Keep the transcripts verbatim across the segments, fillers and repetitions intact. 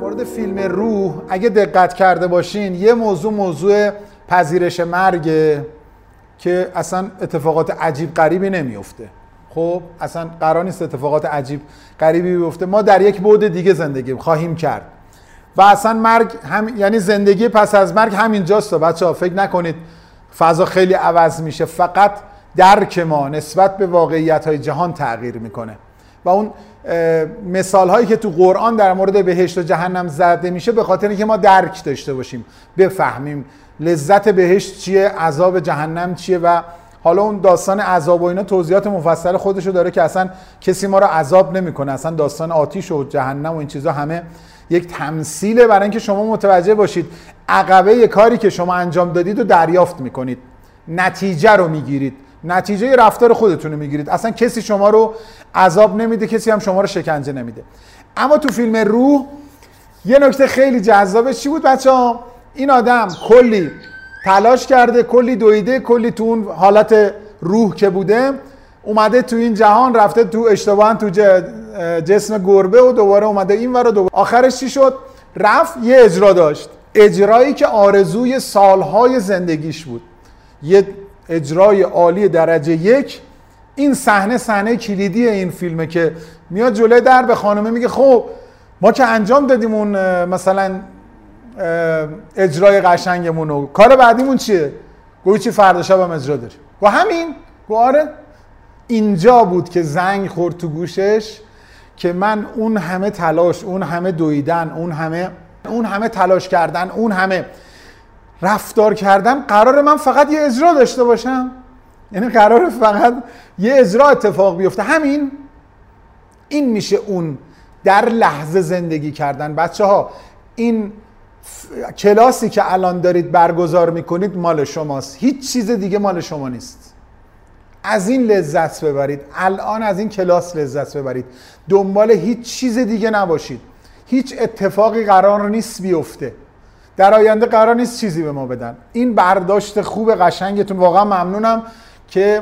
مورد فیلم روح اگه دقت کرده باشین یه موضوع موضوع پذیرش مرگه که اصلا اتفاقات عجیب غریبی نمیفته. خب اصلا قرار نیست اتفاقات عجیب غریبی بیفته. ما در یک بعد دیگه زندگی خواهیم کرد و اصلا مرگ هم یعنی زندگی پس از مرگ همینجاست. بچه‌ها فکر نکنید فضا خیلی عوض میشه، فقط درک ما نسبت به واقعیت‌های جهان تغییر میکنه و اون مثال هایی که تو قرآن در مورد بهشت و جهنم زده میشه به خاطر اینکه ما درک داشته باشیم، بفهمیم لذت بهشت چیه، عذاب جهنم چیه. و حالا اون داستان عذاب و اینا توضیحات مفصل خودشو داره که اصلا کسی ما رو عذاب نمیکنه. اصلا داستان آتش و جهنم و این چیزا همه یک تمثیله برای اینکه شما متوجه باشید عقبه کاری که شما انجام دادید رو دریافت میکنید، نتیجه رو میگیرید، نتیجه رفتار خودتون رو میگیرید. اصلا کسی شما رو عذاب نمیده، کسی هم شما رو شکنجه نمیده. اما تو فیلم روح یه نکته خیلی جذابش چی بود بچه‌ها؟ این آدم کلی تلاش کرده، کلی دویده، کلی تو اون حالت روح که بوده اومده تو این جهان، رفته تو اشتباهاً تو جسم گربه و دوباره اومده این ور و دوباره. آخرش چی شد؟ رفت یه اجرا داشت، اجرایی که آرزوی سالهای زندگیش بود، یه اجرای عالی درجه یک. این صحنه صحنه کلیدی این فیلمه که میاد جلوی در به خانمه میگه خب ما که انجام دادیم اون مثلا اجرای قشنگمون و کار بعدیمون چیه؟ گویی چی فردا شب هم اجرا داریم. و همین آره اینجا بود که زنگ خورد تو گوشش که من اون همه تلاش، اون همه دویدن، اون همه اون همه تلاش کردن، اون همه رفتار کردن، قراره من فقط یه اجرا داشته باشم؟ یعنی قراره فقط یه اجرا اتفاق بیفته؟ همین این میشه اون در لحظه زندگی کردن. بچه ها این کلاسی که الان دارید برگزار میکنید مال شماست، هیچ چیز دیگه مال شما نیست. از این لذت ببرید، الان از این کلاس لذت ببرید، دنبال هیچ چیز دیگه نباشید. هیچ اتفاقی قرار نیست بیفته، در آینده قرار نیست چیزی به ما بدن. این برداشت خوب قشنگتون، واقعا ممنونم که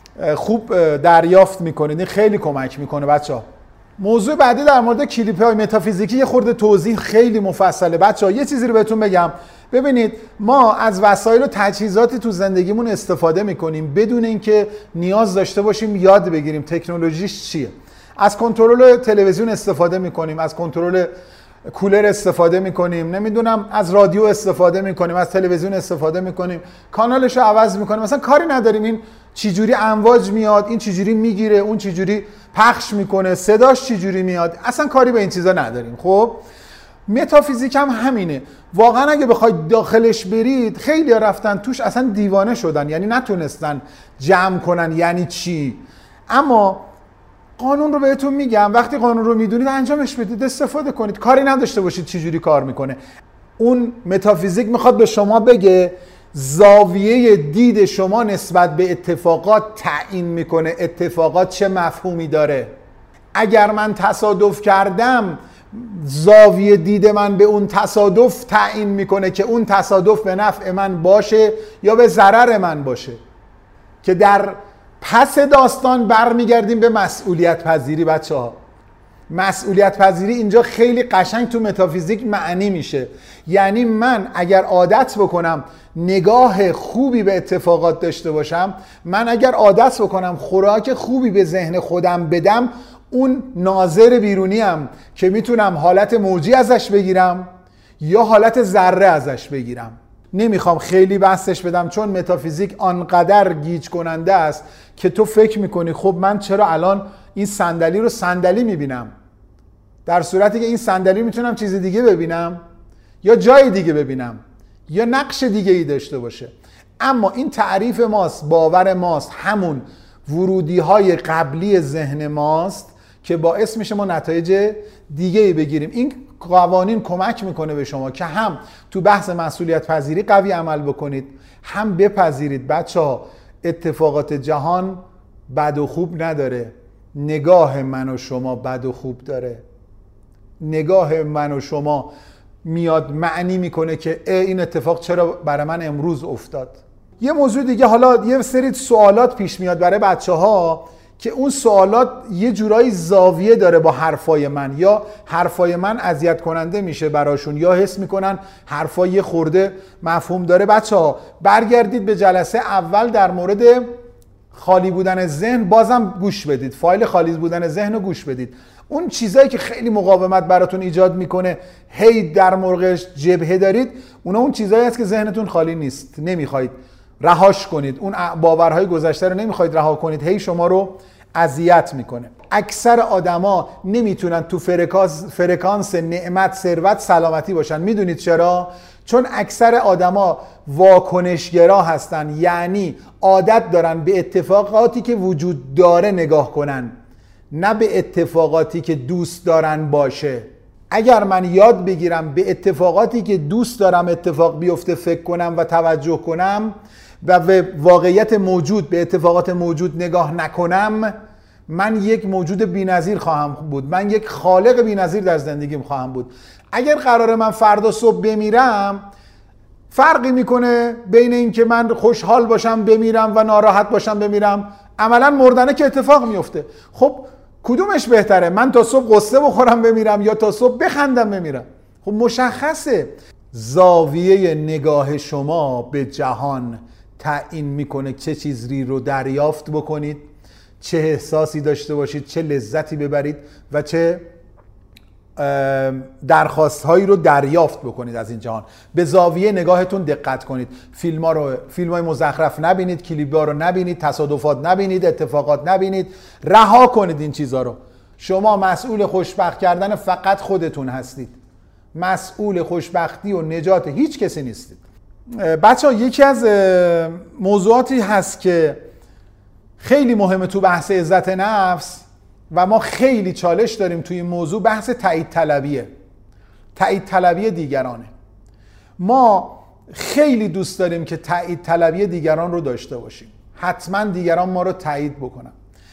خوب دریافت میکنید، این خیلی کمک میکنه بچه‌ها. موضوع بعدی در مورد کلیپ‌های متافیزیکی یه خورده توضیح خیلی مفصله. بچه‌ها یه چیزی رو بهتون بگم، ببینید ما از وسایل و تجهیزاتی تو زندگیمون استفاده میکنیم بدون اینکه نیاز داشته باشیم یاد بگیریم تکنولوژیش چیه. از کنترل تلویزیون استفاده میکنیم، از کنترل کولر استفاده میکنیم، نمیدونم از رادیو استفاده میکنیم، از تلویزیون استفاده میکنیم، کانالش رو عوض میکنیم، مثلا کاری نداریم این چجوری امواج میاد، این چجوری میگیره، اون چجوری پخش میکنه، صداش چجوری میاد، اصلا کاری به این چیزا نداریم. خب متافیزیک هم همینه. واقعا اگه بخواید داخلش برید خیلی رفتن توش اصلا دیوانه شدن، یعنی نتونستن جمع کنن یعنی چی. اما قانون رو بهتون میگم، وقتی قانون رو میدونید انجامش بدید، استفاده کنید، کاری نداشته باشید چه جوری کار میکنه. اون متافیزیک میخواد به شما بگه زاویه دید شما نسبت به اتفاقات تعیین میکنه اتفاقات چه مفهومی داره. اگر من تصادف کردم زاویه دید من به اون تصادف تعیین میکنه که اون تصادف به نفع من باشه یا به ضرر من باشه. که در پس داستان برمیگردیم به مسئولیت پذیری. بچه ها مسئولیت پذیری اینجا خیلی قشنگ تو متافیزیک معنی میشه. یعنی من اگر عادت بکنم نگاه خوبی به اتفاقات داشته باشم، من اگر عادت بکنم خوراک خوبی به ذهن خودم بدم، اون ناظر بیرونیم که میتونم حالت موجی ازش بگیرم یا حالت ذره ازش بگیرم. نمیخوام خیلی بحثش بدم چون متافیزیک آنقدر گیج کننده است که تو فکر میکنی خب من چرا الان این صندلی رو صندلی میبینم، در صورتی که این صندلی میتونم چیز دیگه ببینم یا جای دیگه ببینم یا نقش دیگه ای داشته باشه. اما این تعریف ماست، باور ماست، همون ورودی های قبلی ذهن ماست که باعث میشه ما نتایج دیگه ای بگیریم. این قوانین کمک میکنه به شما که هم تو بحث مسئولیت پذیری قوی عمل بکنید، هم بپذیرید بچه ها اتفاقات جهان بد و خوب نداره، نگاه من و شما بد و خوب داره. نگاه من و شما میاد معنی میکنه که این اتفاق چرا برای من امروز افتاد. یه موضوع دیگه، حالا یه سری سوالات پیش میاد برای بچه ها که اون سوالات یه جورایی زاویه داره با حرفای من، یا حرفای من اذیت کننده میشه براشون، یا حس میکنن حرفای یه خورده مفهوم داره. بچه‌ها برگردید به جلسه اول در مورد خالی بودن ذهن، بازم گوش بدید، فایل خالی بودن ذهن رو گوش بدید. اون چیزایی که خیلی مقاومت براتون ایجاد میکنه هی در موردش جبهه دارید، اونا اون چیزایی هست که ذهنتون خالی نیست، نمیخواید رهاش کنید، اون باورهای گذشته رو نمیخواید رها کنید، هی شما رو اذیت میکنه. اکثر آدما نمیتونن تو فرکانس فرکانس نعمت، ثروت، سلامتی باشن. میدونید چرا؟ چون اکثر آدما واکنشگرا هستن، یعنی عادت دارن به اتفاقاتی که وجود داره نگاه کنن، نه به اتفاقاتی که دوست دارن باشه. اگر من یاد بگیرم به اتفاقاتی که دوست دارم اتفاق بیفته فکر کنم و توجه کنم و به واقعیت موجود، به اتفاقات موجود نگاه نکنم، من یک موجود بی‌نظیر خواهم بود، من یک خالق بی‌نظیر در زندگیم خواهم بود. اگر قراره من فردا صبح بمیرم، فرقی میکنه بین این که من خوشحال باشم بمیرم و ناراحت باشم بمیرم؟ عملا مردنه که اتفاق میفته. خب کدومش بهتره؟ من تا صبح قصه بخورم بمیرم یا تا صبح بخندم بمیرم؟ خب مشخصه. زاویه نگاه شما به جهان تعیین میکنه چه چیزی رو دریافت بکنید، چه احساسی داشته باشید، چه لذتی ببرید و چه درخواست هایی رو دریافت بکنید از این جهان. به زاویه نگاهتون دقت کنید. فیلم ها رو، فیلم های مزخرف نبینید، کلیپ ها رو نبینید، تصادفات نبینید، اتفاقات نبینید. رها کنید این چیزها رو. شما مسئول خوشبخت کردن فقط خودتون هستید. مسئول خوشبختی و نجات هیچ کسی نیستید. بچه ها یکی از موضوعاتی هست که خیلی مهمه تو بحث عزت نفس و ما خیلی چالش داریم توی این موضوع، بحث تایید طلبیه. تایید طلبی دیگرانه. ما خیلی دوست داریم که تایید طلبی دیگران رو داشته باشیم. حتما دیگران ما رو تایید بکنن.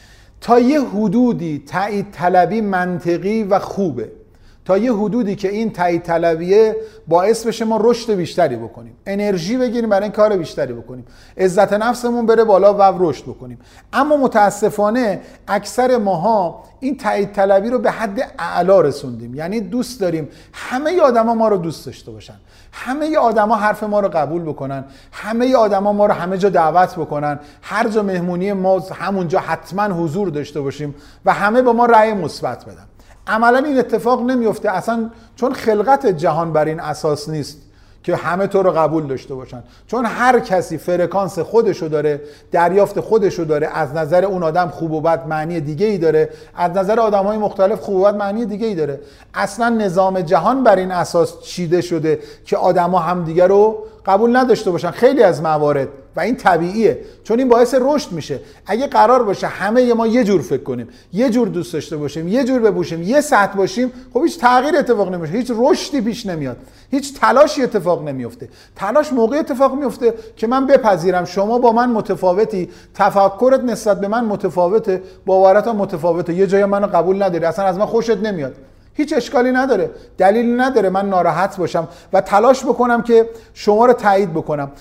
تا یه حدودی تایید طلبی منطقی و خوبه، تا یه حدودی که این تایید طلبیه باعث بشه ما رشد بیشتری بکنیم، انرژی بگیریم برای این کار بیشتری بکنیم، عزت نفسمون بره بالا و رشد بکنیم. اما متاسفانه اکثر ماها این تایید طلبی رو به حد اعلا رسوندیم. یعنی دوست داریم همه آدما ما رو دوست داشته باشن، همه آدما حرف ما رو قبول بکنن، همه آدما ما رو همه جا دعوت بکنن، هر جا مهمونی ما همونجا حتما حضور داشته باشیم و همه به ما رأی مثبت بدن. عملا این اتفاق نمیفته اصلا، چون خلقت جهان بر این اساس نیست که همه تو رو قبول داشته باشن. چون هر کسی فرکانس خودشو داره، دریافت خودشو داره. از نظر اون آدم خوب و بد معنی دیگه ای داره، از نظر آدم‌های مختلف خوب و بد معنی دیگه ای داره. اصلا نظام جهان بر این اساس چیده شده که آدم‌ها هم دیگه رو قبول نداشته باشن خیلی از موارد، و این طبیعیه چون این باعث رشد میشه. اگه قرار باشه همه ما یه جور فکر کنیم، یه جور دوست داشته باشیم، یه جور بپوشیم، یه سطح باشیم، خب هیچ تغییر اتفاق نمیشه، هیچ رشدی پیش نمیاد، هیچ تلاشی اتفاق نمیفته. تلاش موقع اتفاق میفته که من بپذیرم شما با من متفاوتی، تفکرت نسبت به من متفاوته، باورت هم متفاوته، یه جای منو قبول نداری، اصلا از من خوشت نمیاد، هیچ اشکالی نداره، دلیلی نداره من ناراحت باشم و تلاش بکنم که شما رو تایید بکنم.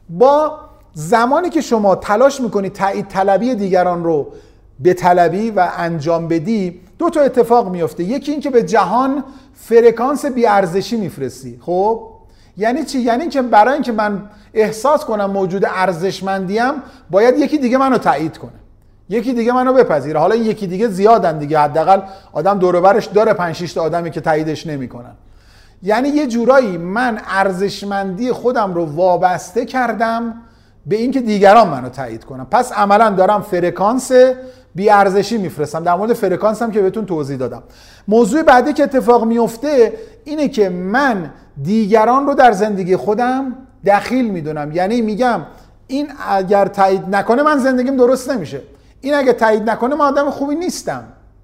با زمانی که شما تلاش میکنی تایید طلبی دیگران رو به طلبی و انجام بدی، دو تا اتفاق میفته. یکی این که به جهان فرکانس بی‌ارزشی میفرستی. خب یعنی چی؟ یعنی که برای اینکه من احساس کنم موجود ارزشمندیم باید یکی دیگه منو تایید کنه، یکی دیگه منو بپذیره. حالا این یکی دیگه زیادن دیگه، حداقل آدم دور و برش داره پنج شش تا آدمی که تاییدش نمیکنن. یعنی یه جورایی من ارزشمندی خودم رو وابسته کردم به اینکه دیگران منو تایید کنن. پس عملا دارم فرکانس بی ارزشی میفرستم. در مورد فرکانس هم که بهتون توضیح دادم. موضوع بعدی که اتفاق میفته اینه که من دیگران رو در زندگی خودم دخیل میدونم. یعنی میگم این اگر تایید نکنه من زندگیم درست نمیشه، این اگه تایید نکنه من آدم خوبی نیستم.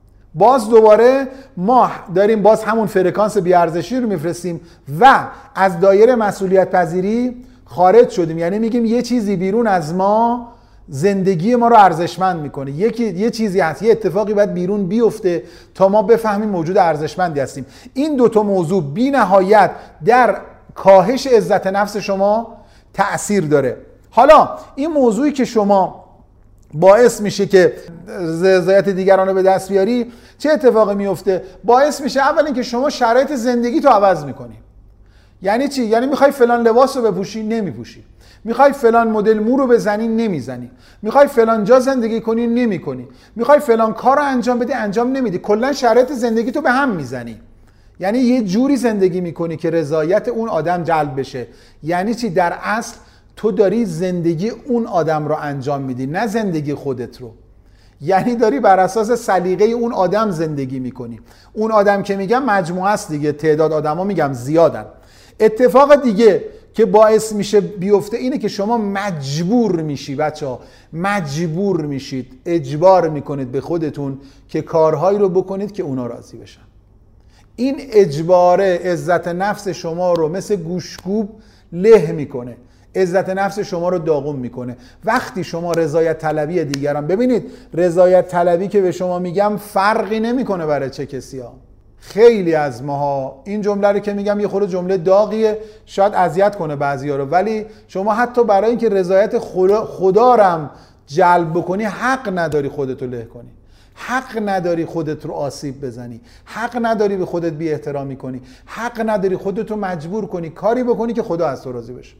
باز دوباره ما داریم باز همون فرکانس بی ارزشی رو میفرستیم و از دایره مسئولیت پذیری خارج شدیم. یعنی میگیم یه چیزی بیرون از ما زندگی ما رو ارزشمند میکنه، یکی یه چیزی هست، یه اتفاقی باید بیرون بیفته تا ما بفهمیم موجود ارزشمندی هستیم. این دوتا موضوع بی نهایت در کاهش عزت نفس شما تأثیر داره. حالا این موضوعی که شما باعث میشه که رضایت دیگران رو به دست بیاری، چه اتفاقی میفته؟ باعث میشه اول اینکه شما شرایط زندگی تو عوض میکنی. یعنی چی؟ یعنی میخوای فلان لباس رو بپوشی، نمیپوشی. میخوای فلان مدل مو رو بزنی، نمیزنی. میخوای فلان جا زندگی کنی، نمیکنی. میخوای فلان کار رو انجام بدی، انجام نمیدی. کلا شرایط زندگی تو به هم میزنی. یعنی یه جوری زندگی میکنی که رضایت اون آدم جلب بشه. یعنی چی؟ در اصل تو داری زندگی اون آدم رو انجام میدی، نه زندگی خودت رو. یعنی داری بر اساس سلیقه اون آدم زندگی میکنی. اون آدم که میگم مجموعه است دیگه، تعداد آدما میگم زیادن. اتفاق دیگه که باعث میشه بیفته اینه که شما مجبور میشی، بچه‌ها مجبور میشید، اجبار میکنید به خودتون که کارهایی رو بکنید که اونا راضی بشن. این اجباره عزت نفس شما رو مثل گوشتکوب له میکنه، عزت نفس شما رو داغون میکنه. وقتی شما رضایت طلبی دیگران، ببینید رضایت طلبی که به شما میگم فرقی نمیکنه برای چه کسی ها. خیلی از ماها این جمله رو که میگم یه خورده جمله داغیه، شاید اذیت کنه بعضیا رو، ولی شما حتی برای اینکه رضایت خدا رم جلب بکنی حق نداری خودتو له کنی، حق نداری خودت رو آسیب بزنی، حق نداری به خودت بی احترامی کنی، حق نداری خودت رو مجبور کنی کاری بکنی که خدا از تو راضی بشه.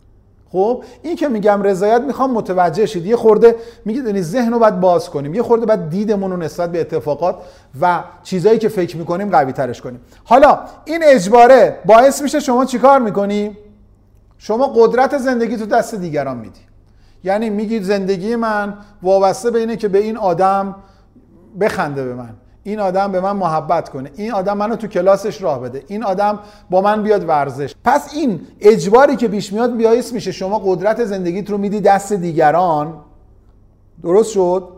خب این که میگم رضایت، میخوام متوجه شید یه خورده میگید ذهن رو باید باز کنیم، یه خورده باید دیدمون رو نسبت به اتفاقات و چیزایی که فکر میکنیم قوی ترش کنیم. حالا این اجباره باعث میشه شما چیکار میکنی؟ شما قدرت زندگی تو دست دیگران میدی. یعنی میگید زندگی من وابسته به اینه که به این آدم بخنده، به من این آدم به من محبت کنه، این آدم منو تو کلاسش راه بده، این آدم با من بیاد ورزش. پس این اجباری که پیش میاد باعث میشه شما قدرت زندگیت رو میدی دست دیگران. درست شد؟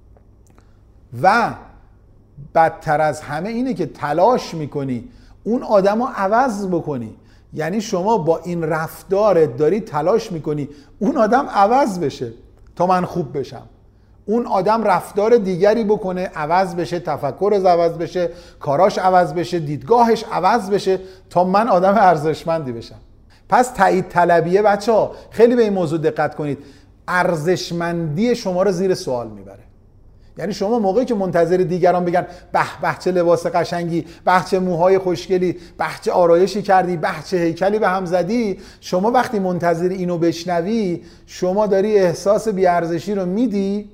و بدتر از همه اینه که تلاش میکنی اون آدم رو عوض بکنی. یعنی شما با این رفتارت داری تلاش میکنی اون آدم عوض بشه تا من خوب بشم، اون آدم رفتار دیگری بکنه، عوض بشه، تفکرش عوض بشه، کاراش عوض بشه، دیدگاهش عوض بشه تا من آدم ارزشمندی بشم. پس تایید طلبیه بچه‌ها خیلی به این موضوع دقت کنید، ارزشمندی شما رو زیر سوال میبره. یعنی شما موقعی که منتظر دیگران بگن به به چه لباس قشنگی، به چه موهای خوشگلی، به چه آرایشی کردی، به چه هیکلی به هم زدی، شما وقتی منتظر اینو بشنوی شما داری احساس بی‌ارزشی رو میدی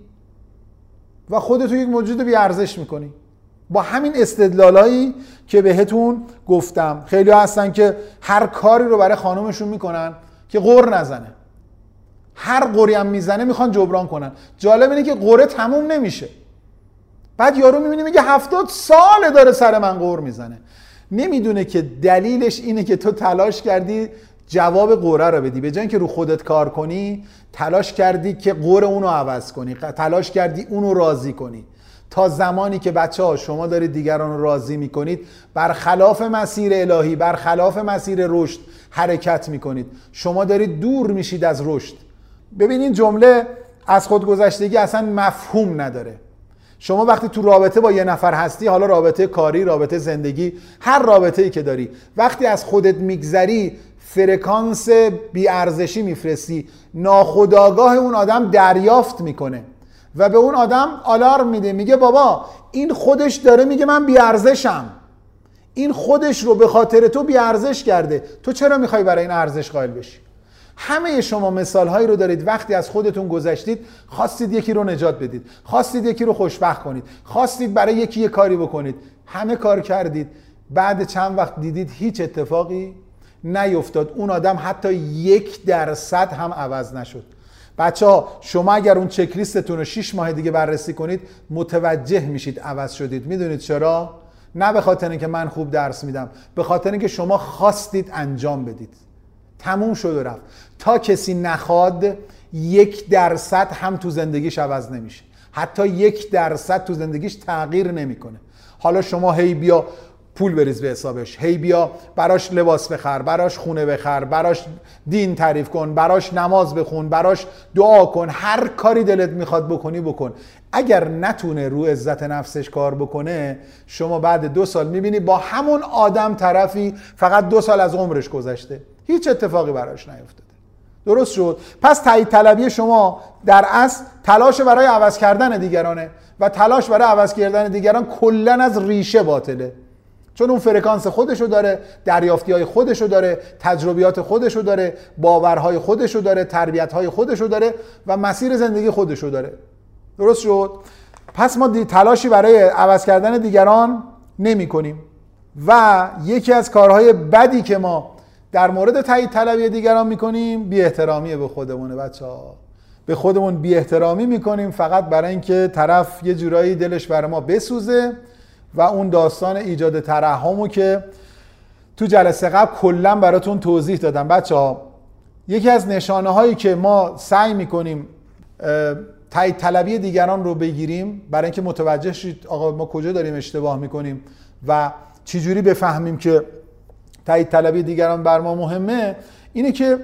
و خودتو یک موجود بی ارزش میکنی با همین استدلالایی که بهتون گفتم. خیلی ها هستن که هر کاری رو برای خانومشون میکنن که غر نزنه، هر غری هم میزنه میخوان جبران کنن. جالب اینه که غره تموم نمیشه، بعد یارو میبینی میگه هفتاد ساله داره سر من غر میزنه. نمیدونه که دلیلش اینه که تو تلاش کردی جواب قره رو بدی، به جای اینکه رو خودت کار کنی تلاش کردی که قره اونو عوض کنی، تلاش کردی اونو راضی کنی. تا زمانی که بچه‌ها شما دارید دیگران رو راضی میکنید برخلاف مسیر الهی، برخلاف مسیر رشد حرکت میکنید، شما دارید دور میشید از رشد. ببینید جمله از خودگذشتگی اصلا مفهوم نداره. شما وقتی تو رابطه با یه نفر هستی، حالا رابطه کاری، رابطه زندگی، هر رابطه‌ای که داری، وقتی از خودت میگذری فرکانس بی‌ارزشی میفرستی، ناخودآگاه اون آدم دریافت میکنه و به اون آدم آلارم میده، میگه بابا این خودش داره میگه من بی‌ارزشم، این خودش رو به خاطر تو بی‌ارزش کرده، تو چرا میخوای برای این ارزش قائل بشی؟ همه شما مثال هایی رو دارید وقتی از خودتون گذشتید خواستید یکی رو نجات بدید، خواستید یکی رو خوشبخت کنید، خواستید برای یکی یه کاری بکنید، همه کار کردید، بعد چند وقت دیدید هیچ اتفاقی نیفتاد، اون آدم حتی یک درصد هم عوض نشد. بچه ها شما اگر اون چک لیستتون رو شش ماه دیگه بررسی کنید متوجه میشید عوض شدید. میدونید چرا؟ نه به خاطر اینکه من خوب درس میدم، به خاطر اینکه شما خواستید انجام بدید. تموم شد و رفت. تا کسی نخواد یک درصد هم تو زندگیش عوض نمیشه، حتی یک درصد تو زندگیش تغییر نمیکنه. حالا شما هی بیا پول بریز به حسابش، هی بیا براش لباس بخر، براش خونه بخر، براش دین تعریف کن، براش نماز بخون، براش دعا کن، هر کاری دلت میخواد بکنی بکن. اگر نتونه رو عزت نفسش کار بکنه، شما بعد دو سال میبینی با همون آدم طرفی، فقط دو سال از عمرش گذشته، هیچ اتفاقی براش نیفتاده. درست شد؟ پس تایید طلبی شما در اصل تلاش برای عوض کردن دیگرانه و تلاش برای عوض کردن دیگران کلا از ریشه باطله، چون اون فرکانس خودشو داره، دریافتی‌های خودشو داره، تجربیات خودشو داره، باورهای خودشو داره، تربیت‌های خودشو داره و مسیر زندگی خودشو داره. درست شد؟ پس ما تلاشی برای عوض کردن دیگران نمی کنیم و یکی از کارهای بدی که ما در مورد تایید طلبی دیگران میکنیم بی احترامی به خودمونه. بچه‌ها به خودمون بی احترامی میکنیم فقط برای اینکه طرف یه جورایی دلش برای ما بسوزه و اون داستان ایجاد ترحمو که تو جلسه قبل کلا براتون توضیح دادم. بچه‌ها یکی از نشانه هایی که ما سعی میکنیم تایید طلبی دیگران رو بگیریم برای اینکه متوجه شید آقا ما کجا داریم اشتباه میکنیم و چجوری بفهمیم که تایید طلبی دیگران بر ما مهمه، اینه که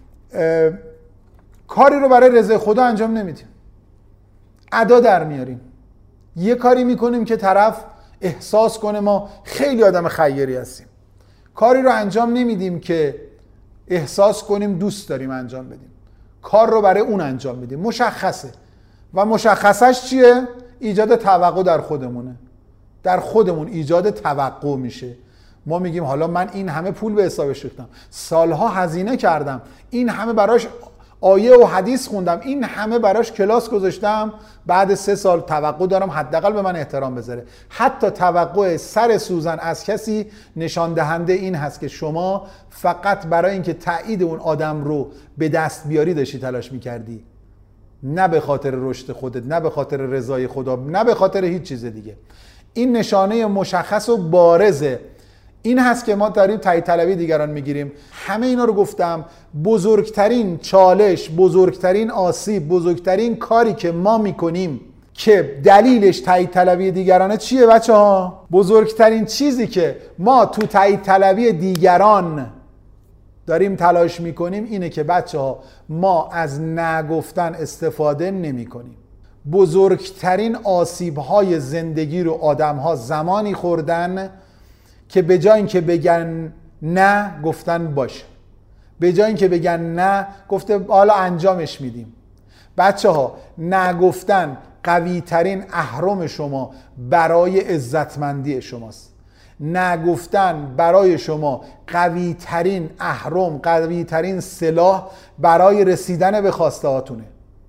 کاری رو برای رضای خدا انجام نمیدیم، ادا در میاریم، یه کاری میکنیم که طرف احساس کنه ما خیلی آدم خیری هستیم، کاری رو انجام نمیدیم که احساس کنیم دوست داریم انجام بدیم، کار رو برای اون انجام بدیم، مشخصه و مشخصش چیه؟ ایجاد توقع در خودمونه، در خودمون ایجاد توقع میشه. ما میگیم حالا من این همه پول به حسابش ریختم، سالها هزینه کردم، این همه براش آیه و حدیث خوندم، این همه براش کلاس گذاشتم، بعد سه سال توقع دارم حداقل به من احترام بذاره. حتی توقع سر سوزن از کسی نشان دهنده این هست که شما فقط برای اینکه تایید اون آدم رو به دست بیاری داشتی تلاش میکردی، نه به خاطر رشد خودت، نه به خاطر رضای خدا، نه به خاطر هیچ چیز دیگه. این نشانه مشخص و بارزه. این هست که ما داریم تایید طلبی دیگران میگیریم. همه اینا رو گفتم. بزرگترین چالش، بزرگترین آسیب، بزرگترین کاری که ما میکنیم که دلیلش تایید طلبی دیگرانه چیه بچه ها؟ بزرگترین چیزی که ما تو تایید طلبی دیگران داریم تلاش میکنیم اینه که بچه ها ما از نگفتن استفاده نمی کنیم. بزرگترین آسیب های زندگی رو آدم ها زمانی خوردن که به جای اینکه بگن نه گفتن باشه، به جای اینکه بگن نه گفته حالا انجامش میدیم. بچه ها نگفتن قوی ترین اهرم شما برای عزتمندی شماست. نگفتن برای شما قوی ترین اهرم، قوی ترین سلاح برای رسیدن به خواسته هاتونه.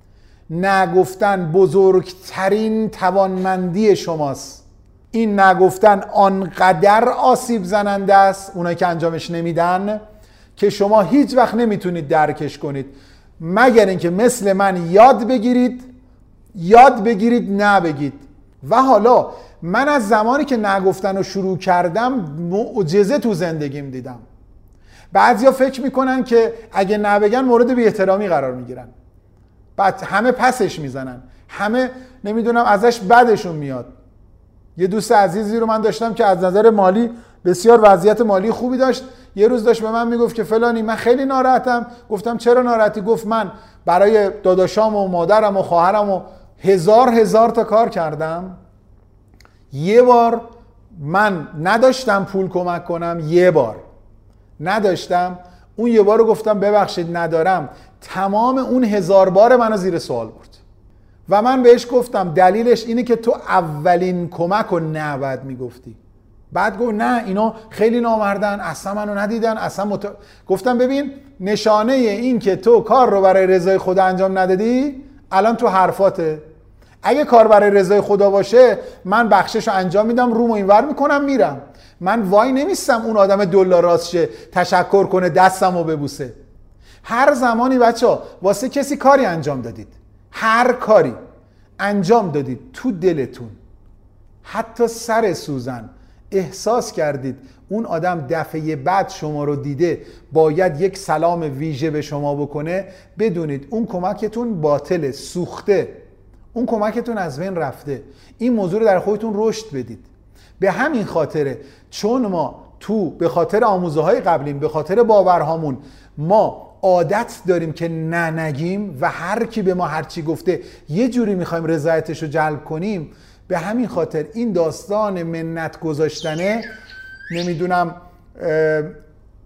نگفتن بزرگترین توانمندی شماست. این نگفتن آنقدر آسیب زننده است اونایی که انجامش نمیدن که شما هیچ وقت نمیتونید درکش کنید مگر اینکه مثل من یاد بگیرید یاد بگیرید نبگید. و حالا من از زمانی که نگفتن رو شروع کردم معجزه تو زندگیم دیدم. بعضیا فکر میکنن که اگه نبگن مورد بی احترامی قرار میگیرن، بعد همه پسش میزنن، همه نمیدونم ازش بدشون میاد. یه دوست عزیزی رو من داشتم که از نظر مالی بسیار وضعیت مالی خوبی داشت. یه روز داشت به من میگفت که فلانی من خیلی ناراحتم. گفتم چرا ناراحتی؟ گفت من برای داداشام و مادرم و خواهرم و هزار هزار تا کار کردم، یه بار من نداشتم پول کمک کنم، یه بار نداشتم، اون یه بار رو گفتم ببخشید ندارم، تمام اون هزار بار منو زیر سوال برد. و من بهش گفتم دلیلش اینه که تو اولین کمک رو نباید میگفتی. بعد گفت نه اینا خیلی نامردن، اصلا منو ندیدن، اصلا مت... گفتم ببین نشانه این که تو کار رو برای رضای خدا انجام ندادی الان تو حرفاته. اگه کار برای رضای خدا باشه من بخشش رو انجام میدم، رومو اینور میکنم میرم. من وای نمیستم اون آدم دلار راست شه تشکر کنه دستمو ببوسه. هر زمانی بچه واسه کسی کاری انجام دادید، هر کاری انجام دادید تو دلتون، حتی سر سوزن احساس کردید اون آدم دفعه بعد شما رو دیده باید یک سلام ویژه به شما بکنه، بدونید اون کمکتون باطله، سوخته، اون کمکتون از بین رفته. این موضوع رو در خودتون رشد بدید. به همین خاطره چون ما تو به خاطر آموزه های قبلیم، به خاطر باورهامون ما عادت داریم که نه نگیم و هر کی به ما هر چی گفته یه جوری میخوایم رضایتش رو جلب کنیم. به همین خاطر این داستان منت گذاشتنه، نمیدونم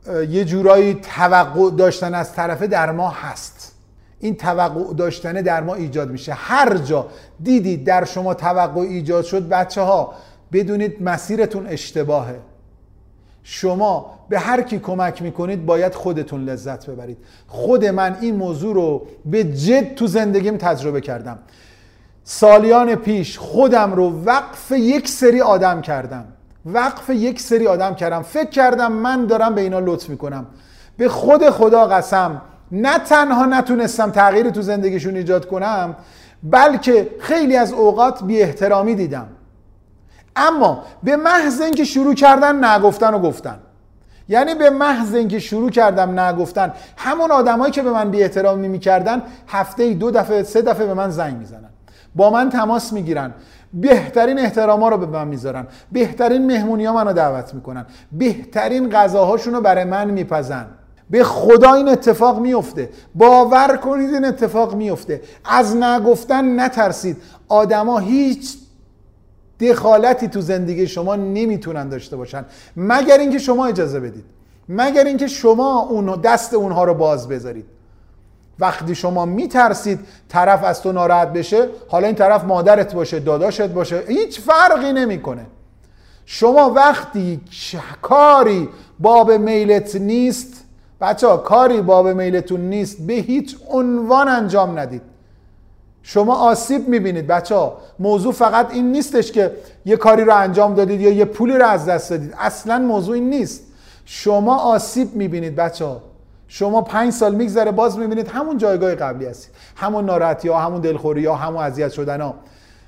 یه جورایی توقع داشتن از طرفه در ما هست. این توقع داشتن در ما ایجاد میشه. هر جا دیدید در شما توقع ایجاد شد، بچه ها بدونید مسیرتون اشتباهه. شما به هر کی کمک میکنید باید خودتون لذت ببرید. خود من این موضوع رو به جد تو زندگیم تجربه کردم. سالیان پیش خودم رو وقف یک سری آدم کردم وقف یک سری آدم کردم فکر کردم من دارم به اینا لطف میکنم. به خود خدا قسم نه تنها نتونستم تغییری تو زندگیشون ایجاد کنم، بلکه خیلی از اوقات بی احترامی دیدم. اما به محض اینکه شروع کردن نگفتن و گفتن، یعنی به محض اینکه شروع کردم نگفتن، همون آدمایی که به من بی احترامی میکردن هفته دو دفعه سه دفعه به من زنگ میزنن، با من تماس میگیرن، بهترین احتراما رو به من میذارن، بهترین مهمونی‌ها منو دعوت میکنن، بهترین غذاهاشون رو برای من میپزن. به خدا این اتفاق میفته. باور کنید این اتفاق میفته. از نگفتن نترسید. آدما هیچ دخالتی تو زندگی شما نمیتونن داشته باشن مگر اینکه شما اجازه بدید، مگر اینکه شما اون دست اونها رو باز بذارید. وقتی شما میترسید طرف از تو ناراحت بشه، حالا این طرف مادرت باشه، داداشت باشه، هیچ فرقی نمیکنه. شما وقتی کاری باب میلت نیست، بچه ها کاری باب میلتون نیست، به هیچ عنوان انجام ندید. شما آسیب میبینید. بچه ها موضوع فقط این نیستش که یه کاری رو انجام دادید یا یه پولی رو از دست دادید. اصلا موضوع این نیست. شما آسیب میبینید. بچه ها شما پنج سال میگذره باز میبینید همون جایگاه قبلی هستید، همون ناراحتی ها، همون دلخوری ها، همون اذیت شدن ها.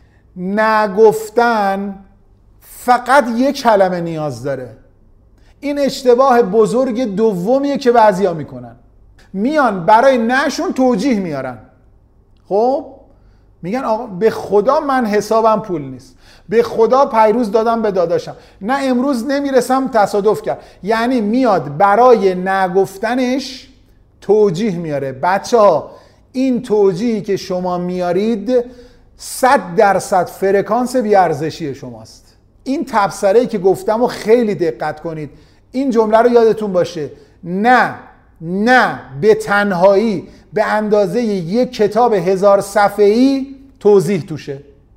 نگفتن فقط یک کلمه نیاز داره. این اشتباه بزرگ دومیه که بعضیا میکنن. میان برای نشون توجیه میارن. خب میگن آقا به خدا من حسابم پول نیست، به خدا پیروز دادم به داداشم، نه امروز نمیرسم تصادف کرد. یعنی میاد برای نگفتنش توجیه میاره. بچه ها این توجیهی که شما میارید صد درصد فرکانس بیارزشی شماست. این تبصره‌ای که گفتم و خیلی دقت کنید. این جمله رو یادتون باشه. نه نه به تنهایی به اندازه یک کتاب هزار صفحه‌ای توضیح توشه.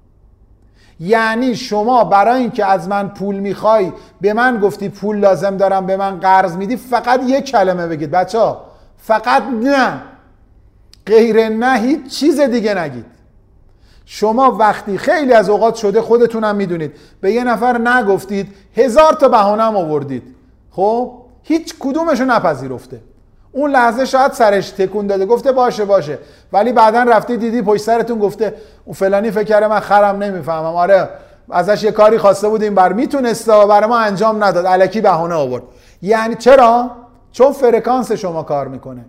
یعنی شما برای اینکه از من پول میخوای، به من گفتی پول لازم دارم به من قرض میدی، فقط یک کلمه بگید بچه ها، فقط نه، غیر نه هیچ چیز دیگه نگید. شما وقتی خیلی از اوقات شده خودتونم میدونید به یه نفر نگفتید، هزار تا بهانه هم آوردید، خب هیچ کدومشو نپذیرفته. اون لحظه شاید سرش تکون داده گفته باشه باشه، ولی بعدن رفتی دیدی پشت سرتون گفته اون فلانی فکر کرده من خرم نمیفهمم، آره ازش یه کاری خواسته بودیم بر میتونسته و برای ما انجام نداد، الکی بهانه آورد. یعنی چرا؟ چون فرکانس شما کار میکنه.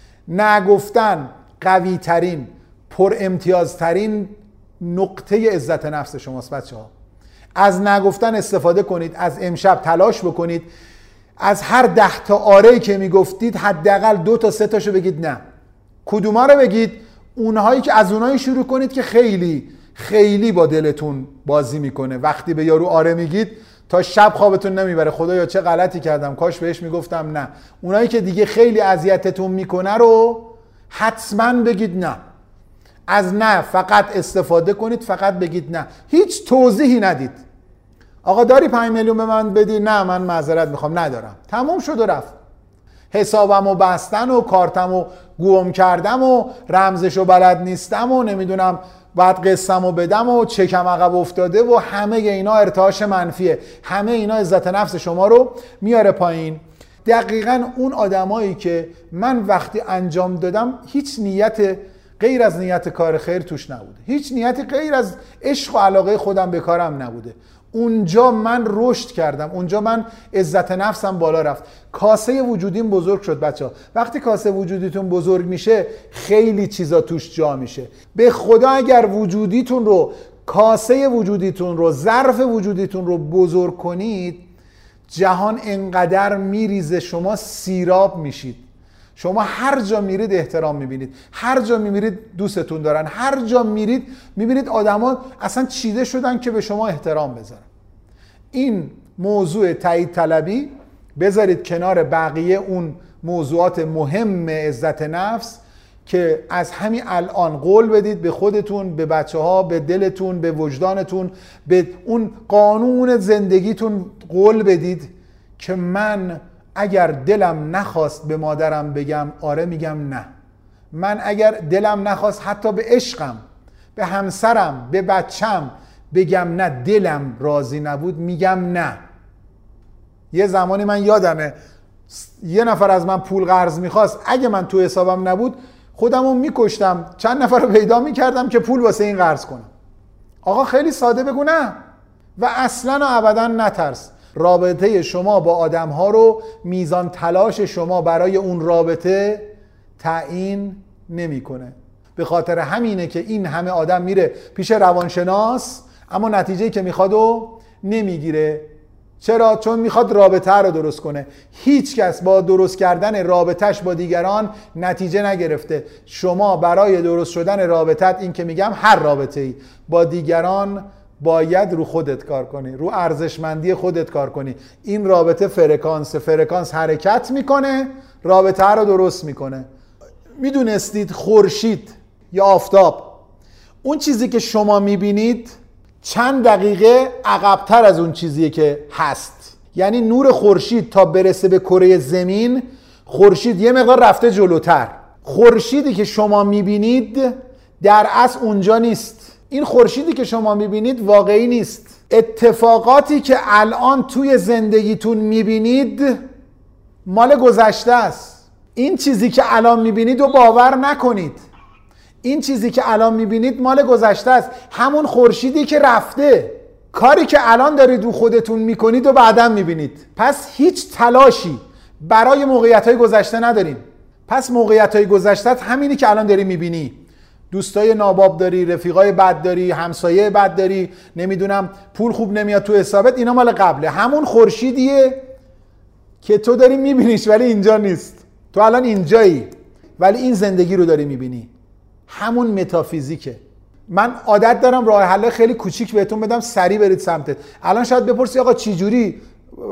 نگفتن قوی ترین، پر امتیازترین نقطه عزت نفس شماست بچه ها. از نگفتن استفاده کنید. از امشب تلاش بکنید از هر ده تا آره‌ای که میگفتید حداقل دو تا سه تاشو بگید نه. کدوما رو بگید؟ اونهایی که از اونهایی شروع کنید که خیلی خیلی با دلتون بازی میکنه. وقتی به یارو آره میگید تا شب خوابتون نمیبره، خدایا چه غلطی کردم، کاش بهش میگفتم نه. اونایی که دیگه خیلی اذیتتون میکنه رو حتما بگید نه. از نه فقط استفاده کنید، فقط بگید نه، هیچ توضیحی ندید. آقا داری پنج میلیون به من بدی؟ نه من معذرت میخوام ندارم. تموم شد و رفت. حسابمو بستن و کارتمو گم کردم و رمزشو بلد نیستم و نمیدونم بعد قسمو بدم و چکم عقب افتاده و همه اینا ارتعاش منفیه. همه اینا عزت نفس شما رو میاره پایین. دقیقاً اون آدمایی که من وقتی انجام دادم هیچ نیت غیر از نیت کار خیر توش نبوده، هیچ نیتی غیر از عشق و علاقه خودم به کارم نبوده، اونجا من رشد کردم، اونجا من عزت نفسم بالا رفت، کاسه وجودیم بزرگ شد. بچه ها وقتی کاسه وجودیتون بزرگ میشه خیلی چیزا توش جا میشه. به خدا اگر وجودیتون رو، کاسه وجودیتون رو، ظرف وجودیتون رو بزرگ کنید، جهان انقدر میریزه شما سیراب میشید. شما هر جا میرید احترام میبینید، هر جا میرید دوستتون دارن، هر جا میرید میبینید آدما اصلا چیده شدن که به شما احترام بذارن. این موضوع تایید طلبی بذارید کنار بقیه اون موضوعات مهم عزت نفس که از همین الان قول بدید به خودتون، به بچه ها، به دلتون، به وجدانتون، به اون قانون زندگیتون قول بدید که من اگر دلم نخواست به مادرم بگم آره میگم نه. من اگر دلم نخواست حتی به عشقم، به همسرم، به بچم بگم نه، دلم راضی نبود میگم نه. یه زمانی من یادمه یه نفر از من پول قرض میخواست، اگه من تو حسابم نبود خودمو میکشتم، چند نفر رو پیدا میکردم که پول واسه این قرض کنم. آقا خیلی ساده بگو نه و اصلا و ابدا نترس. رابطه شما با آدم ها رو میزان تلاش شما برای اون رابطه تعیین نمیکنه. به خاطر همینه که این همه آدم میره پیش روانشناس اما نتیجه‌ای که میخوادو نمیگیره. چرا؟ چون میخواد رابطه رو درست کنه. هیچ کس با درست کردن رابطهش با دیگران نتیجه نگرفته. شما برای درست شدن رابطت، این که میگم هر رابطه‌ای با دیگران، باید رو خودت کار کنی، رو ارزشمندی خودت کار کنی. این رابطه فرکانس فرکانس حرکت میکنه، رابطه رو درست میکنه. میدونستید خورشید یا آفتاب، اون چیزی که شما میبینید چند دقیقه عقب‌تر از اون چیزیه که هست. یعنی نور خورشید تا برسه به کره زمین، خورشید یه مقدار رفته جلوتر. خورشیدی که شما میبینید در اصل اونجا نیست. این خورشیدی که شما میبینید واقعی نیست. اتفاقاتی که الان توی زندگیتون میبینید مال گذشته است. این چیزی که الان میبینید رو باور نکنید. این چیزی که الان میبینید مال گذشته است. همون خورشیدی که رفته. کاری که الان دارید رو خودتون میکنید و بعداً میبینید. پس هیچ تلاشی برای موقعیت‌های گذشته نداریم. پس موقعیت‌های گذشته همینی که الان داری میبینی. دوستای ناباب داری، رفیقای بد داری، همسایه بد داری، نمیدونم پول خوب نمیاد تو حسابت، اینا مال قبله. همون خورشیدیه که تو داری میبینیش ولی اینجا نیست. تو الان اینجایی ولی این زندگی رو داری میبینی. همون متافیزیکه. من عادت دارم راه حل خیلی کوچیک بهتون بدم، سریع برید سمتت. الان شاید بپرسی آقا چی جوری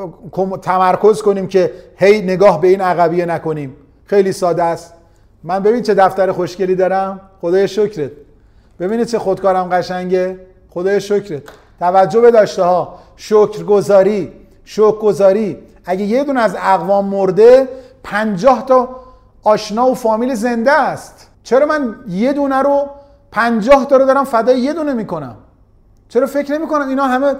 تمرکز کنیم که هی نگاه به این عقبیه نکنیم؟ خیلی ساده است. من ببین چه دفتر خوشگلی دارم، خدای شکرت. ببینید چه خودکارم قشنگه، خدای شکرت. توجه به داشته ها، شکرگزاری، شکرگزاری. اگه یه دونه از اقوام مرده، پنجاه تا آشنا و فامیل زنده است. چرا من یه دونه رو پنجاه تا رو دارم فدای یه دونه میکنم؟ چرا فکر نمیکنم اینا همه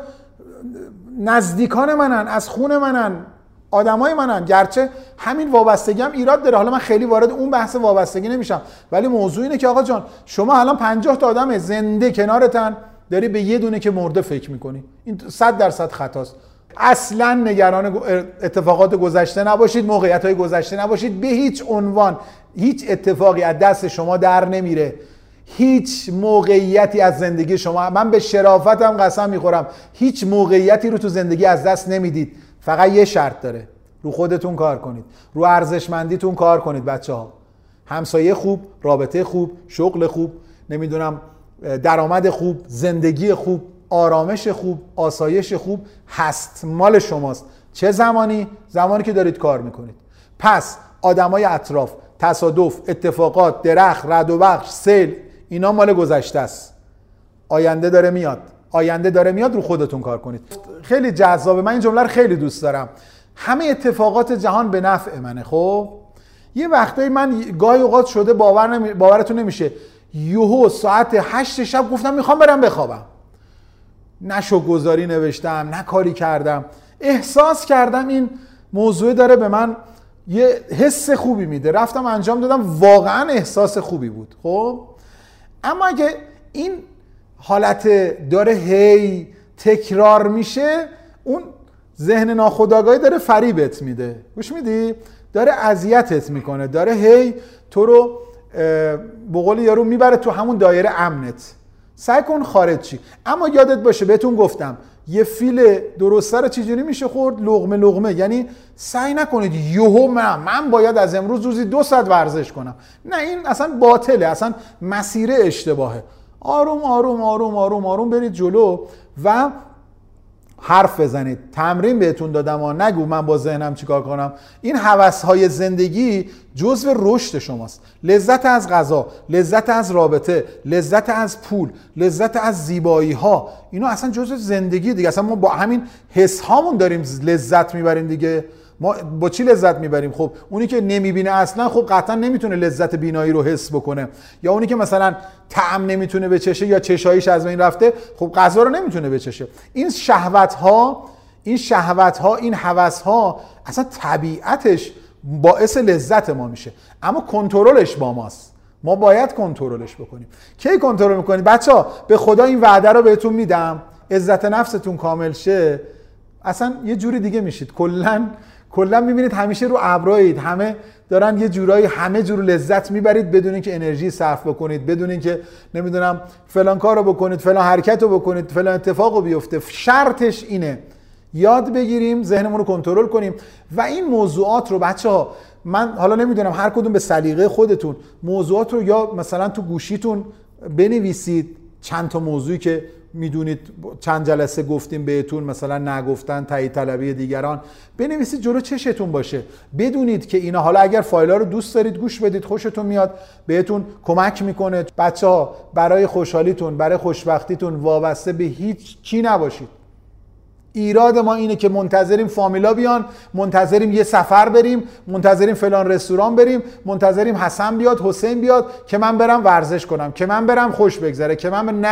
نزدیکان منن، از خون منن، آدمای منن؟ گرچه همین وابستگی هم ایراد داره، حالا من خیلی وارد اون بحث وابستگی نمیشم، ولی موضوع اینه که آقا جان شما الان پنجاه تا آدم زنده کنارتن، داری به یه دونه که مرده فکر میکنی. این صد درصد خطاست. اصلا نگران اتفاقات گذشته نباشید، موقعیت‌های گذشته نباشید. به هیچ عنوان هیچ اتفاقی از دست شما در نمیره. هیچ موقعیتی از زندگی شما، من به شرافتم قسم میخورم، هیچ موقعیتی رو تو زندگی از دست نمیدید. فقط یه شرط داره، رو خودتون کار کنید، رو ارزشمندیتون کار کنید. بچه ها همسایه خوب، رابطه خوب، شغل خوب، نمیدونم درآمد خوب، زندگی خوب، آرامش خوب، آسایش خوب هست، مال شماست. چه زمانی؟ زمانی که دارید کار میکنید. پس آدمای اطراف، تصادف، اتفاقات، درخت، رعد و برق، سیل، اینا مال گذشته است. آینده داره میاد. آینده داره میاد، رو خودتون کار کنید. خیلی جذابه، من این جمله رو خیلی دوست دارم. همه اتفاقات جهان به نفع منه. خب یه وقتایی من گاهی اوقات شده باور نمی... باورتون نمیشه، یهو ساعت هشت شب گفتم میخوام برم بخوابم. نه شوگذاری نوشتم، نه کاری کردم. احساس کردم این موضوع داره به من یه حس خوبی میده، رفتم انجام دادم، واقعا احساس خوبی بود. خب اما اگه این حالت داره هی تکرار میشه، اون ذهن ناخودآگاهی داره فریبت میده، گوش میدی؟ داره اذیتت میکنه، داره هی تو رو به قول یارو میبره تو همون دایره امنت. سعی کن خارج چی. اما یادت باشه بهتون گفتم یه فیل درسته رو چجوری میشه خورد؟ لقمه لقمه. یعنی سعی نکنید یهو من من باید از امروز روزی دو ساعت ورزش کنم. نه، این اصلا باطله، اصلا مسیر اشتباهه. آروم آروم آروم آروم آروم برید جلو و حرف بزنید. تمرین بهتون دادم و نگو من با ذهنم چیکار کنم. این هوس‌های زندگی جزء رشد شماست. لذت از غذا، لذت از رابطه، لذت از پول، لذت از زیبایی‌ها، اینا اصلا جزء زندگی دیگه. اصلا ما با همین حس هامون داریم لذت میبریم دیگه. ما با چی لذت میبریم؟ خب اونی که نمیبینه اصلا خب قطعا نمیتونه لذت بینایی رو حس بکنه، یا اونی که مثلا طعم نمیتونه بچشه یا چشاییش از بین رفته خب غذا رو نمیتونه بچشه. این شهوت ها این شهوت ها این هوس ها اصلا طبیعتش باعث لذت ما میشه، اما کنترلش با ماست. ما باید کنترلش بکنیم. کی کنترل میکنید بچه‌ها؟ به خدا این وعده رو بهتون میدم، عزت نفستون کامل شه اصلا یه جوری دیگه میشید. کلا کلا میبینید همیشه رو ابرایید، همه دارن یه جورایی همه جور لذت میبرید بدون اینکه انرژی صرف بکنید، بدون اینکه نمیدونم فلان کارو بکنید، فلان حرکتو بکنید، فلان اتفاقو بیفته. شرطش اینه یاد بگیریم ذهنمون رو کنترل کنیم. و این موضوعات رو بچه‌ها، من حالا نمیدونم هر کدوم به سلیقه خودتون موضوعات رو یا مثلا تو گوشیتون بنویسید، چند تا موضوعی که میدونید چند جلسه گفتیم بهتون، مثلا نگفتن، تایید طلبی دیگران، بنویسید جلو چشتون باشه. بدونید که اینا، حالا اگر فایل‌ها رو دوست دارید گوش بدید، خوشتون میاد، بهتون کمک میکنه. بچه‌ها برای خوشحالیتون، برای خوشبختیتون وابسته به هیچ کی نباشید. ایراد ما اینه که منتظریم فامیلا بیان، منتظریم یه سفر بریم، منتظریم فلان رستوران بریم، منتظریم حسن بیاد، حسین بیاد که من برم ورزش کنم، که من برم خوش بگذره، که من بر... نه.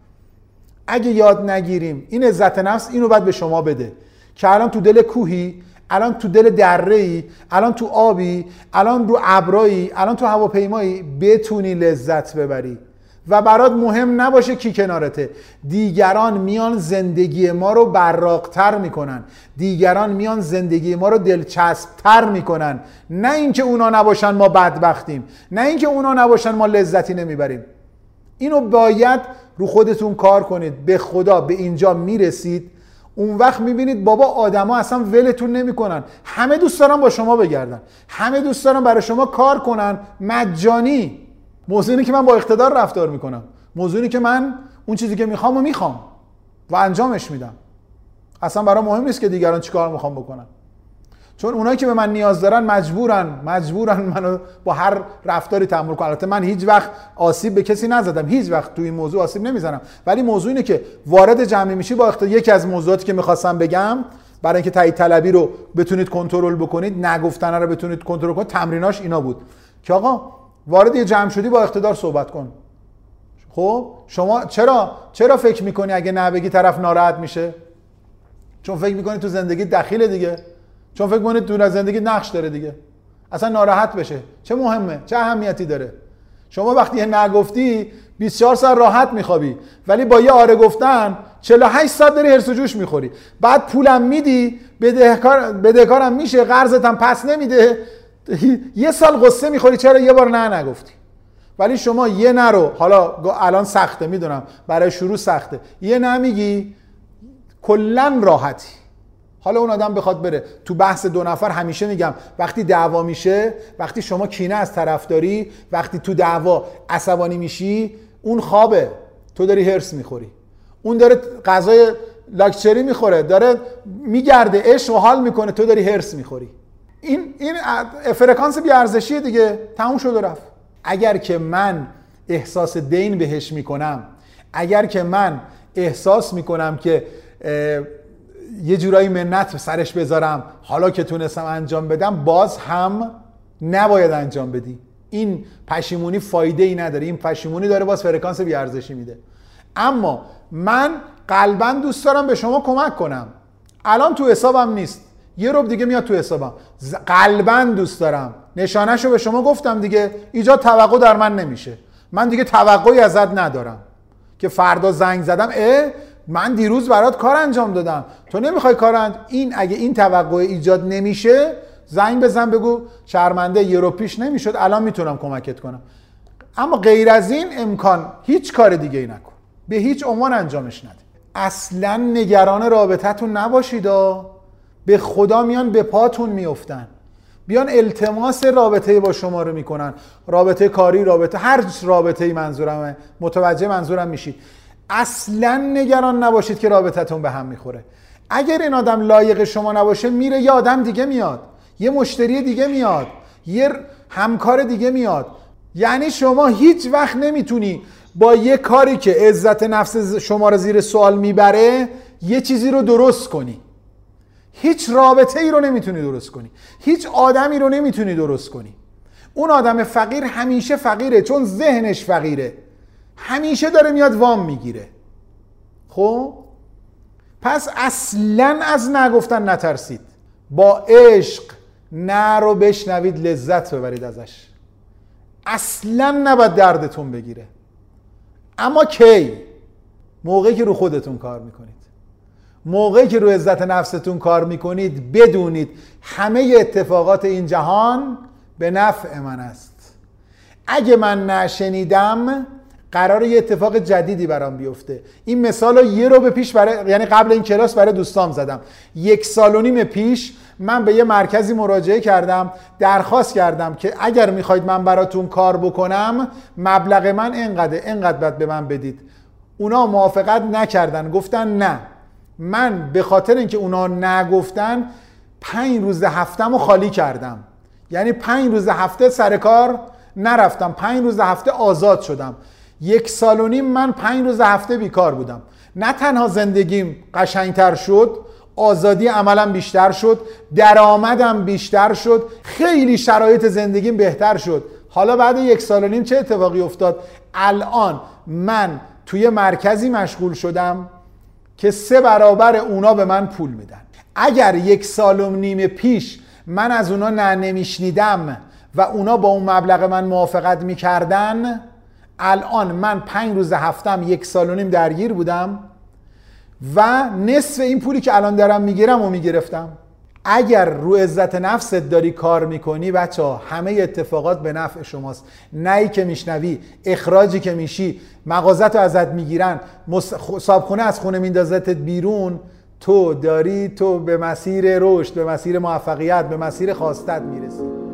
اگه یاد نگیریم این عزت نفس اینو باید به شما بده که الان تو دل کوهی، الان تو دل دره‌ای، الان تو آبی، الان رو ابرایی، الان تو هواپیمایی، بتونی لذت ببری و برات مهم نباشه کی کنارته. دیگران میان زندگی ما رو براق‌تر میکنن، دیگران میان زندگی ما رو دلچسب‌تر میکنن، نه اینکه اونا نباشن ما بدبختیم، نه اینکه اونا نباشن ما لذتی نمیبریم. اینو باید رو خودتون کار کنید. به خدا به اینجا میرسید، اون وقت میبینید بابا آدما اصلا ولتون نمیکنن، همه دوست دارن با شما بگردن، همه دوست دارن برای شما کار کنن مجانی. موضوع اینه که من با اقتدار رفتار میکنم، موضوع اینه که من اون چیزی که میخوام و میخوام و انجامش میدم. اصلا برام مهم نیست که دیگران چیکار میخوام بکنن، چون اونایی که به من نیاز دارن مجبورن مجبورن منو با هر رفتاری تحمل کنن. البته من هیچ وقت آسیب به کسی نزدم، هیچ وقت تو این موضوع آسیب نمیزنم، ولی موضوع اینه که وارد جمعی میشی با اقتدار. یکی از موضوعاتی که میخواستم بگم برای اینکه تایید طلبی رو بتونید کنترل بکنید، نگفتن رو بتونید کنترل کنید، تمریناش اینا بود که آقا وارد یه جمع شدی با اقتدار صحبت کن. خب شما چرا چرا فکر میکنی اگه نبگی طرف ناراحت میشه؟ چون فکر میکنی تو زندگی دخیله دیگه، چون فکر میکنی تو زندگی نقش داره دیگه، اصلا ناراحت بشه چه مهمه، چه اهمیتی داره؟ شما وقتی یه نگفتی بیست و چهار ساعت راحت میخوابی، ولی با یه آره گفتن چهل و هشت ساعت داری هرس و جوش میخوری. بعد پولم میدی، بدهکار بدهکارم میشه، قرضتم پس نمیده، یه سال قصه میخوری چرا یه بار نه نگفتی. ولی شما یه نه رو، حالا الان سخته میدونم، برای شروع سخته، یه نه میگی کلا راحتی. حالا اون آدم بخواد بره تو بحث دو نفر، همیشه میگم وقتی دعوا میشه، وقتی شما کینه از طرف داری، وقتی تو دعوا عصبانی میشی، اون خوابه، تو داری هرس میخوری، اون داره غذای لاکچری میخوره، داره میگرده عشق و حال میکنه، تو داری هرس میخوری. این این فرکانس بی ارزشیه دیگه، تموم شد و رفت. اگر که من احساس دین بهش میکنم، اگر که من احساس میکنم که یه جورایی منت سرش بذارم حالا که تونستم انجام بدم، باز هم نباید انجام بدی. این پشیمونی فایده ای نداره، این پشیمونی داره باز فرکانس بی ارزشی میده. اما من قلباً دوست دارم به شما کمک کنم، الان تو حسابم نیست، یه ربع دیگه میاد تو حسابم، قلباً دوست دارم، نشانه‌شو به شما گفتم دیگه، ایجاد توقع در من نمیشه. من دیگه توقعی ازت ندارم که فردا زنگ زدم اه من دیروز برات کار انجام دادم، تو نمیخوای کار انجام. این اگه این توقع ایجاد نمیشه، زنگ بزن بگو شرمنده، یه رو پیش نمیشد، الان میتونم کمکت کنم. اما غیر از این امکان هیچ کار دیگه ای نکن، به هیچ عنوان انجامش نده. اصلا نگران رابطتون نباشید، به خدا میان به پاتون میافتن، بیان التماس رابطه با شما رو میکنن، رابطه کاری، رابطه هر رابطه‌ای، منظورمه، متوجه منظورم میشید. اصلا نگران نباشید که رابطتون به هم میخوره. اگر این آدم لایق شما نباشه میره، یه آدم دیگه میاد، یه مشتری دیگه میاد، یه همکار دیگه میاد. یعنی شما هیچ وقت نمیتونی با یه کاری که عزت نفس شما رو زیر سوال میبره یه چیزی رو درست کنی. هیچ رابطه ای رو نمیتونی درست کنی، هیچ آدمی رو نمیتونی درست کنی. اون آدم فقیر همیشه فقیره، چون ذهنش فقیره، همیشه داره میاد وام میگیره. خب پس اصلا از نگفتن نترسید، با عشق نه رو بشنوید، لذت ببرید ازش. اصلا نباید دردتون بگیره. اما کی؟ موقعی که رو خودتون کار میکنید، موقعی که رو عزت نفستون کار میکنید بدونید همه اتفاقات این جهان به نفع من است. اگه من نشنیدم قراره یه اتفاق جدیدی برام بیفته. این مثال رو یه رو به پیش برای یعنی قبل این کلاس برای دوستام زدم. یک سال و نیم پیش من به یه مرکزی مراجعه کردم، درخواست کردم که اگر میخواید من براتون کار بکنم مبلغ من اینقدر اینقدر باید به من بدید. اونا موافقت نکردن، گفتن نه. من به خاطر اینکه اونا نگفتن پنج روز هفته‌مو خالی کردم. یعنی پنج روز هفته سر کار نرفتم، پنج روز هفته آزاد شدم. یک سال و نیم من پنج روز هفته بیکار بودم. نه تنها زندگیم قشنگتر شد، آزادی عملم بیشتر شد، درآمدم بیشتر شد، خیلی شرایط زندگیم بهتر شد. حالا بعد یک سال و نیم چه اتفاقی افتاد؟ الان من توی مرکزی مشغول شدم که سه برابر اونا به من پول میدن. اگر یک سال و نیم پیش من از اونا نه نمیشنیدم و اونا با اون مبلغ من موافقت میکردن، الان من پنج روز هفتم یک سال و نیم درگیر بودم و نصف این پولی که الان دارم میگیرم و میگرفتم. اگر رو عزت نفست داری کار میکنی بچه ها، همه اتفاقات به نفع شماست. نهی که میشنوی، اخراجی که میشی، مغازت رو ازت میگیرن، صابخونه از خونه میندازتت بیرون، تو داری تو به مسیر رشد، به مسیر موفقیت، به مسیر خواستت میرسی.